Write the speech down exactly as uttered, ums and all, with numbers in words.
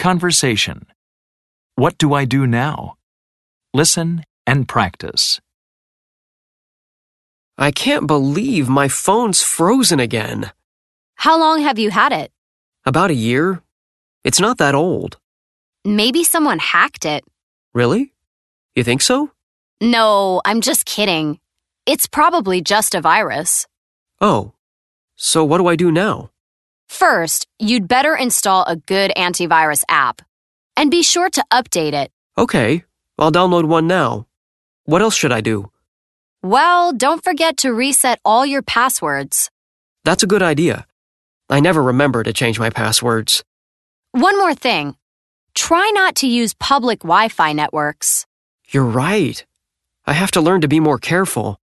conversation. What do I do now? Listen and practice. I can't believe my phone's frozen again. How long have you had it? About a year. It's not that old. Maybe someone hacked it. Really? You think so? No, I'm just kidding. It's probably just a virus. Oh, so what do I do now? First, you'd better install a good antivirus app. And be sure to update it. Okay, I'll download one now. What else should I do? Well, don't forget to reset all your passwords. That's a good idea. I never remember to change my passwords. One more thing. Try not to use public Wi-Fi networks. You're right. I have to learn to be more careful.